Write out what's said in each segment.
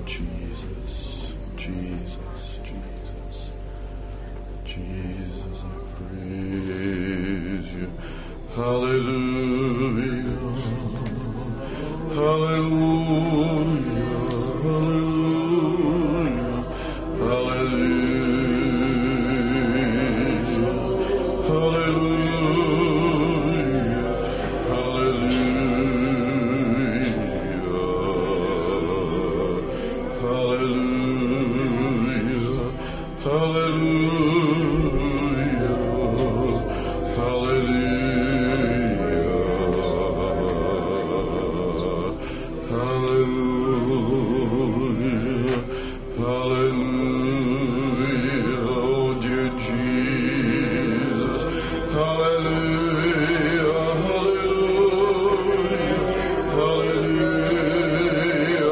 Jesus, Jesus, Jesus, Jesus, I praise you. Hallelujah, hallelujah, hallelujah, hallelujah, hallelujah, hallelujah, hallelujah, hallelujah, hallelujah, oh dear Jesus, hallelujah, hallelujah, hallelujah,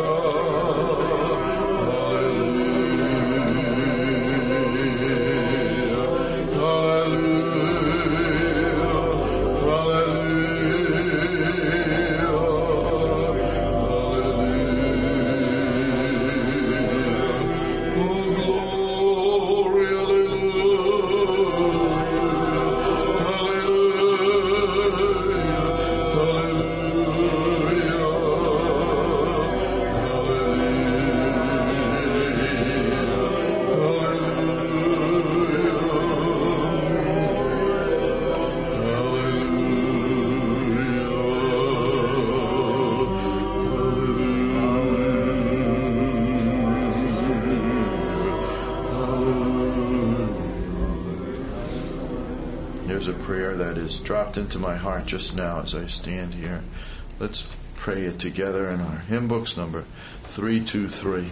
There's a prayer that is dropped into my heart just now as I stand here. Let's pray it together in our hymn books, number 323.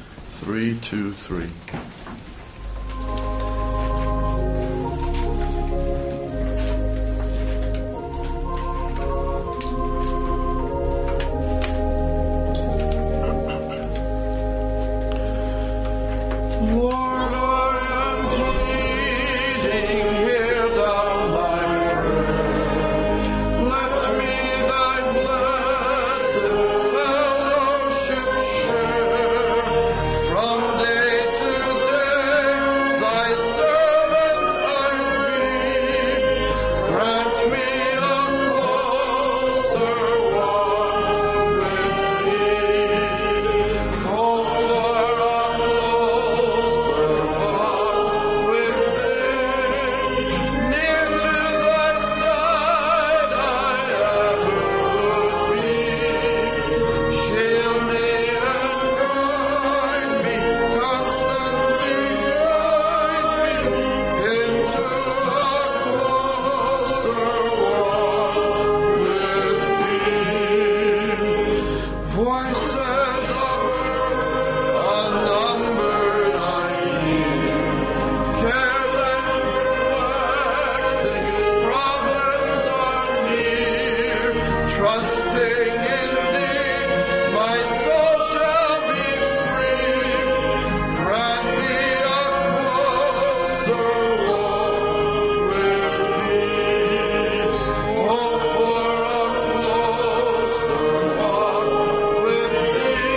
323. Oh, for a closer walk with thee.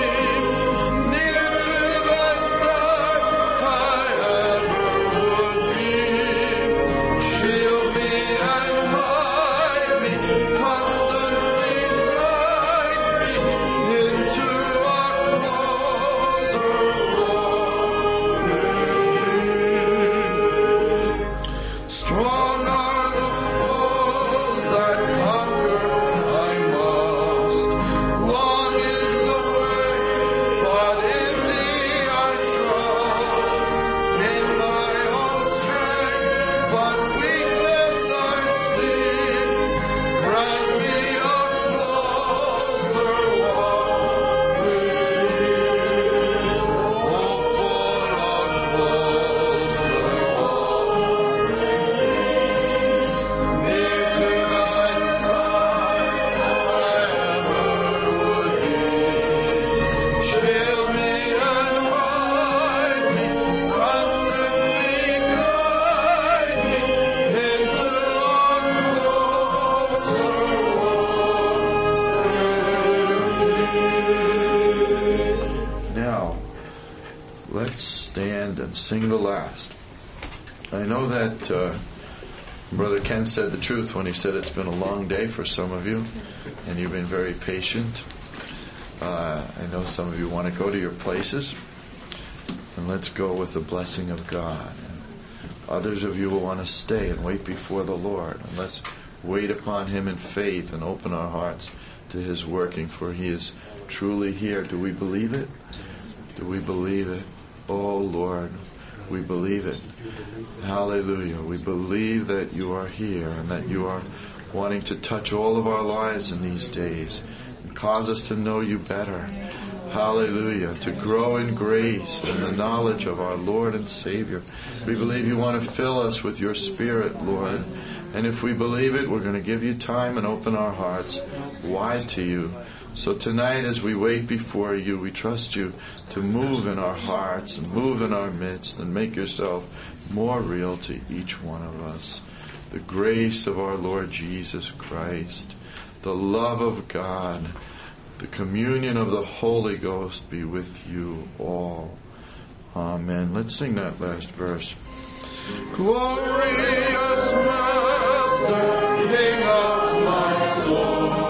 let's stand and sing the last. I know that Brother Ken said the truth when he said it's been a long day for some of you, and you've been very patient. I know some of you want to go to your places, and let's go with the blessing of God. And others of you will want to stay and wait before the Lord, and let's wait upon Him in faith and open our hearts to His working, for He is truly here. Do we believe it? Do we believe it? Oh Lord, we believe it. Hallelujah. We believe that you are here and that you are wanting to touch all of our lives in these days and cause us to know you better. Hallelujah. To grow in grace and the knowledge of our Lord and Savior. We believe you want to fill us with your Spirit, Lord. And if we believe it, we're going to give you time and open our hearts wide to you. So tonight, as we wait before you, we trust you to move in our hearts and move in our midst and make yourself more real to each one of us. The grace of our Lord Jesus Christ, the love of God, the communion of the Holy Ghost be with you all. Amen. Let's sing that last verse. Glorious Master, King of my soul.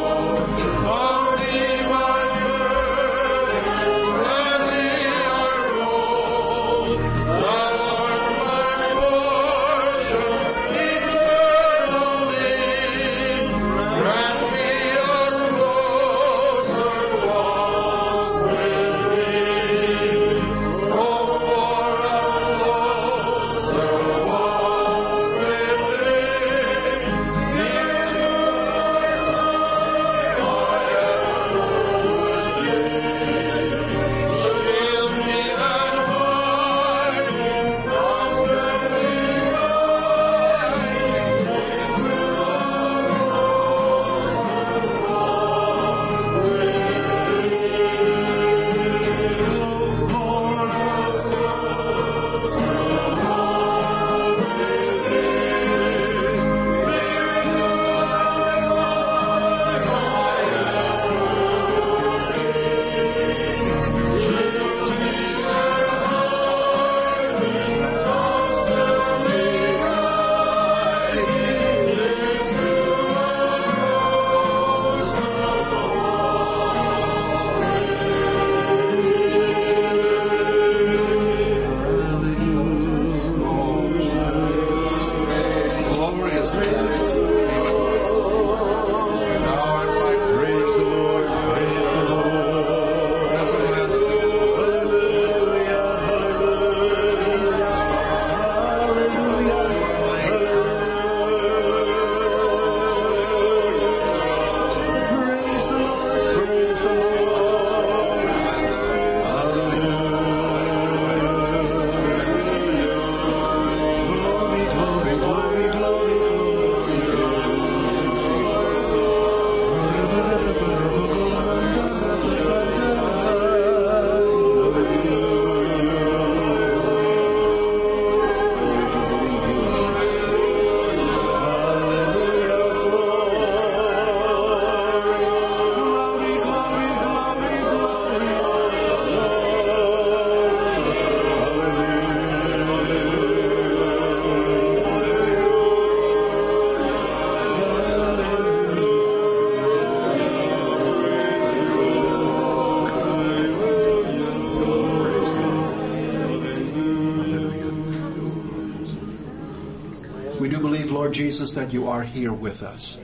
Jesus, that you are here with us.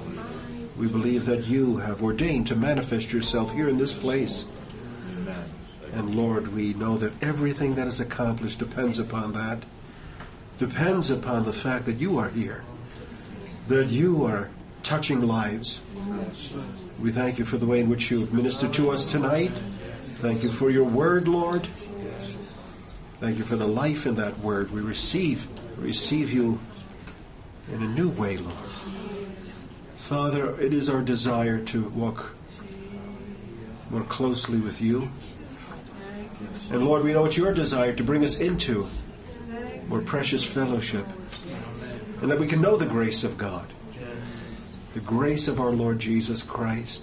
We believe that you have ordained to manifest yourself here in this place. And Lord, we know that everything that is accomplished depends upon that. Depends upon the fact that you are here. That you are touching lives. We thank you for the way in which you have ministered to us tonight. Thank you for your word, Lord. Thank you for the life in that word. We receive you in a new way, Lord. Father, it is our desire to walk more closely with you. And Lord, we know it's your desire to bring us into more precious fellowship, and that we can know the grace of God, the grace of our Lord Jesus Christ,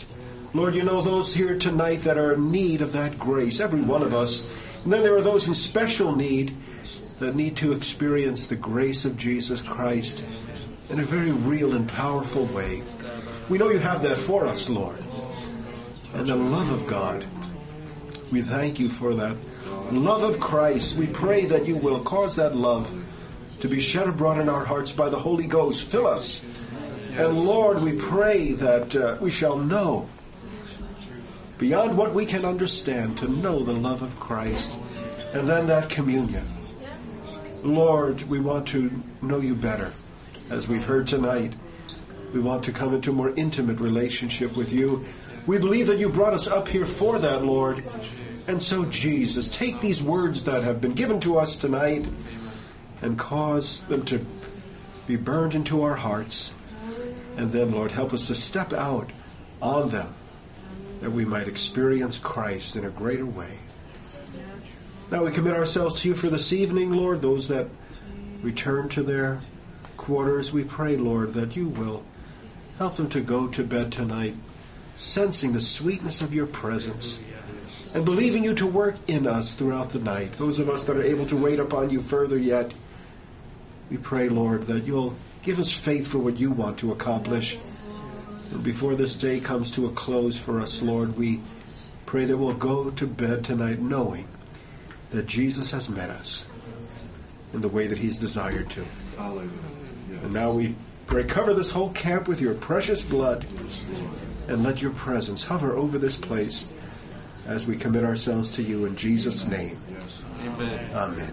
Lord, you know those here tonight that are in need of that grace, every one of us. And then there are those in special need that need to experience the grace of Jesus Christ in a very real and powerful way. We know you have that for us, Lord. And the love of God, we thank you for that love of Christ. We pray that you will cause that love to be shed abroad in our hearts by the Holy Ghost. Fill us. And Lord, we pray that we shall know, beyond what we can understand, to know the love of Christ. And then that communion. Lord, we want to know you better. As we've heard tonight, we want to come into a more intimate relationship with you. We believe that you brought us up here for that, Lord. And so, Jesus, take these words that have been given to us tonight and cause them to be burned into our hearts. And then, Lord, help us to step out on them, that we might experience Christ in a greater way. Now we commit ourselves to you for this evening, Lord. Those that return to their quarters, we pray, Lord, that you will help them to go to bed tonight, sensing the sweetness of your presence and believing you to work in us throughout the night. Those of us that are able to wait upon you further yet, we pray, Lord, that you'll give us faith for what you want to accomplish. And before this day comes to a close for us, Lord, we pray that we'll go to bed tonight knowing that Jesus has met us in the way that he's desired to. And now we pray, cover this whole camp with your precious blood and let your presence hover over this place as we commit ourselves to you in Jesus' name. Amen. Amen.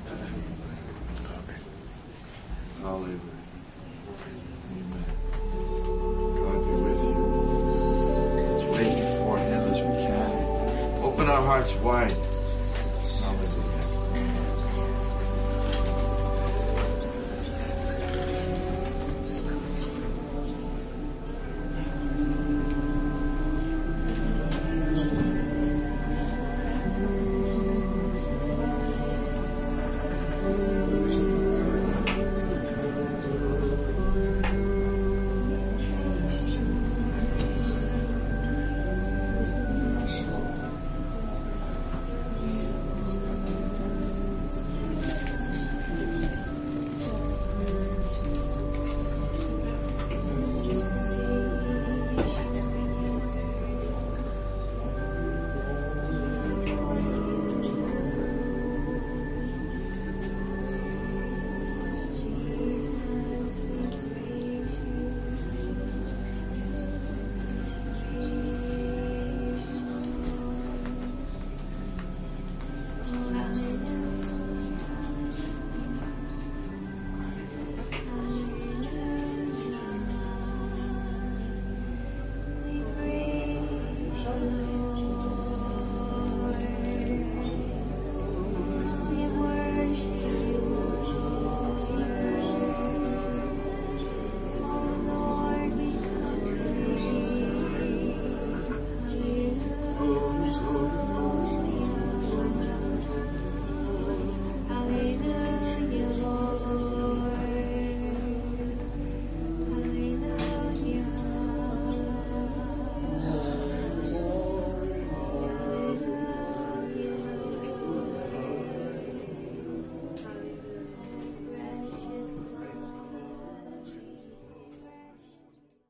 Hallelujah. Amen. God be with you. Let's wait for him as we can. Open our hearts wide. Hallelujah.